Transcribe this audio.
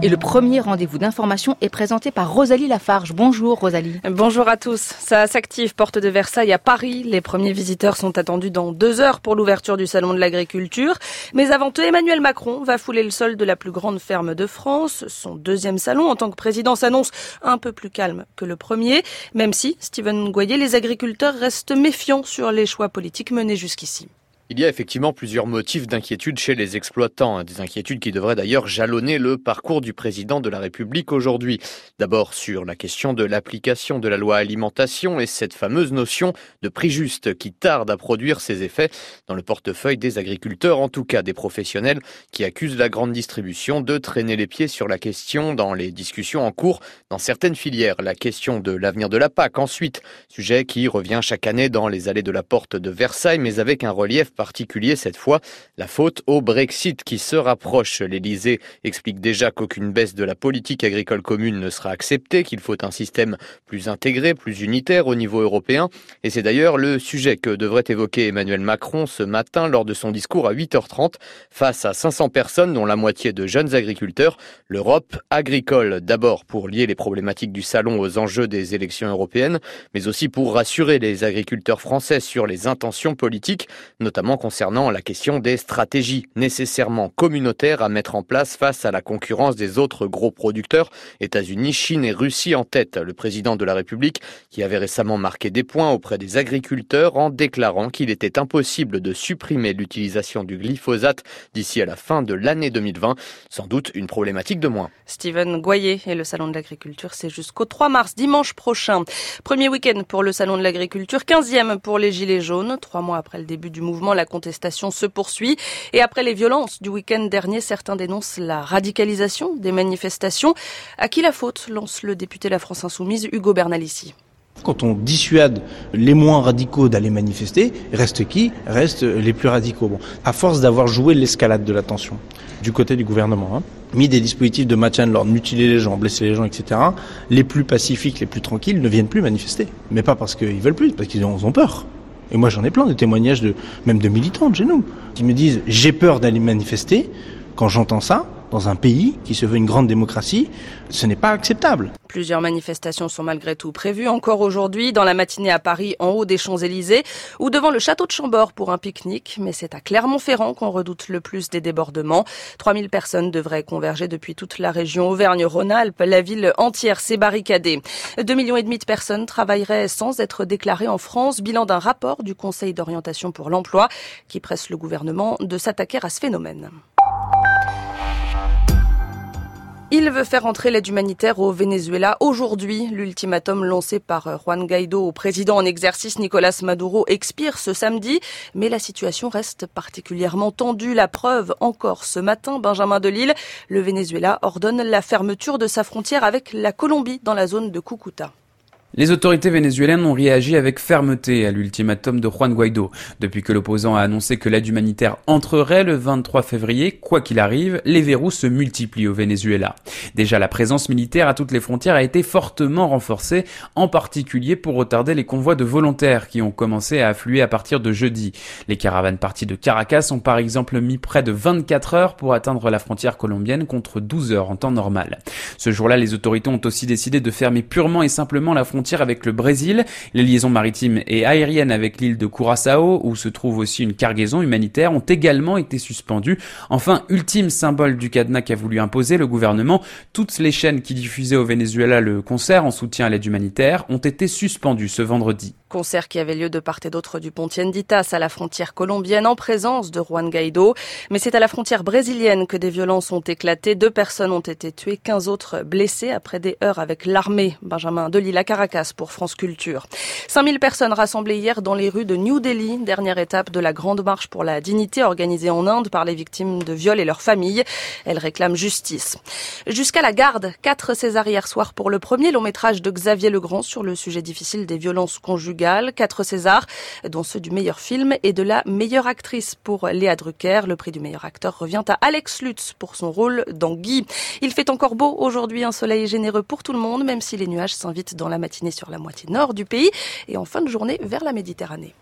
Et le premier rendez-vous d'information est présenté par Rosalie Lafarge. Bonjour Rosalie. Bonjour à tous. Ça s'active, porte de Versailles à Paris. Les premiers visiteurs sont attendus dans 2 heures pour l'ouverture du salon de l'agriculture. Mais avant eux, Emmanuel Macron va fouler le sol de la plus grande ferme de France. Son 2e salon en tant que président s'annonce un peu plus calme que le premier. Même si, Steven Goyer, les agriculteurs restent méfiants sur les choix politiques menés jusqu'ici. Il y a effectivement plusieurs motifs d'inquiétude chez les exploitants, des inquiétudes qui devraient d'ailleurs jalonner le parcours du président de la République aujourd'hui. D'abord sur la question de l'application de la loi alimentation et cette fameuse notion de prix juste qui tarde à produire ses effets dans le portefeuille des agriculteurs, en tout cas des professionnels qui accusent la grande distribution de traîner les pieds sur la question dans les discussions en cours dans certaines filières. La question de l'avenir de la PAC ensuite, sujet qui revient chaque année dans les allées de la porte de Versailles mais avec un relief particulier cette fois, la faute au Brexit qui se rapproche. L'Élysée explique déjà qu'aucune baisse de la politique agricole commune ne sera acceptée, qu'il faut un système plus intégré, plus unitaire au niveau européen. Et c'est d'ailleurs le sujet que devrait évoquer Emmanuel Macron ce matin lors de son discours à 8h30 face à 500 personnes, dont la moitié de jeunes agriculteurs. L'Europe agricole, d'abord pour lier les problématiques du salon aux enjeux des élections européennes, mais aussi pour rassurer les agriculteurs français sur les intentions politiques, notamment concernant la question des stratégies nécessairement communautaires à mettre en place face à la concurrence des autres gros producteurs, États-Unis, Chine et Russie en tête. Le président de la République qui avait récemment marqué des points auprès des agriculteurs en déclarant qu'il était impossible de supprimer l'utilisation du glyphosate d'ici à la fin de l'année 2020. Sans doute une problématique de moins. Steven Goyer et le salon de l'agriculture, c'est jusqu'au 3 mars, dimanche prochain. Premier week-end pour le salon de l'agriculture, 15e pour les Gilets jaunes. 3 mois après le début du mouvement, la contestation se poursuit. Et après les violences du week-end dernier, certains dénoncent la radicalisation des manifestations. À qui la faute, lance le député La France Insoumise, Hugo Bernalici. Quand on dissuade les moins radicaux d'aller manifester, reste qui ? Reste les plus radicaux. Bon, à force d'avoir joué l'escalade de la tension du côté du gouvernement, mis des dispositifs de maintien de l'ordre, mutiler les gens, blesser les gens, etc., les plus pacifiques, les plus tranquilles ne viennent plus manifester. Mais pas parce qu'ils veulent plus, parce qu'ils ont peur. Et moi j'en ai plein de témoignages même de militants de chez nous qui me disent « j'ai peur d'aller manifester ». Quand j'entends ça, dans un pays qui se veut une grande démocratie, ce n'est pas acceptable. Plusieurs manifestations sont malgré tout prévues encore aujourd'hui, dans la matinée à Paris, en haut des Champs-Élysées, ou devant le château de Chambord pour un pique-nique. Mais c'est à Clermont-Ferrand qu'on redoute le plus des débordements. 3000 personnes devraient converger depuis toute la région Auvergne-Rhône-Alpes. La ville entière s'est barricadée. 2,5 millions de personnes travailleraient sans être déclarées en France. Bilan d'un rapport du Conseil d'orientation pour l'emploi qui presse le gouvernement de s'attaquer à ce phénomène. Il veut faire entrer l'aide humanitaire au Venezuela aujourd'hui. L'ultimatum lancé par Juan Guaidó au président en exercice Nicolás Maduro expire ce samedi. Mais la situation reste particulièrement tendue. La preuve encore ce matin, Benjamin Delille, le Venezuela ordonne la fermeture de sa frontière avec la Colombie dans la zone de Cúcuta. Les autorités vénézuéliennes ont réagi avec fermeté à l'ultimatum de Juan Guaidó. Depuis que l'opposant a annoncé que l'aide humanitaire entrerait le 23 février, quoi qu'il arrive, les verrous se multiplient au Venezuela. Déjà, la présence militaire à toutes les frontières a été fortement renforcée, en particulier pour retarder les convois de volontaires qui ont commencé à affluer à partir de jeudi. Les caravanes parties de Caracas ont par exemple mis près de 24 heures pour atteindre la frontière colombienne contre 12 heures en temps normal. Ce jour-là, les autorités ont aussi décidé de fermer purement et simplement la frontière avec le Brésil, les liaisons maritimes et aériennes avec l'île de Curaçao, où se trouve aussi une cargaison humanitaire, ont également été suspendues. Enfin, ultime symbole du cadenas qu'a voulu imposer le gouvernement, toutes les chaînes qui diffusaient au Venezuela le concert en soutien à l'aide humanitaire ont été suspendues ce vendredi. Concert qui avait lieu de part et d'autre du pont Tienditas à la frontière colombienne en présence de Juan Guaidó. Mais c'est à la frontière brésilienne que des violences ont éclaté. 2 personnes ont été tuées, 15 autres blessées après des heurts avec l'armée. Benjamin Delille à Caracas pour France Culture. 5000 personnes rassemblées hier dans les rues de New Delhi, dernière étape de la grande marche pour la dignité organisée en Inde par les victimes de viols et leurs familles. Elles réclament justice. Jusqu'à la garde, 4 Césars hier soir pour le premier long métrage de Xavier Legrand sur le sujet difficile des violences conjugales. 4 Césars, dont ceux du meilleur film et de la meilleure actrice pour Léa Drucker. Le prix du meilleur acteur revient à Alex Lutz pour son rôle dans Guy. Il fait encore beau aujourd'hui, un soleil généreux pour tout le monde, même si les nuages s'invitent dans la matinée sur la moitié nord du pays et en fin de journée vers la Méditerranée.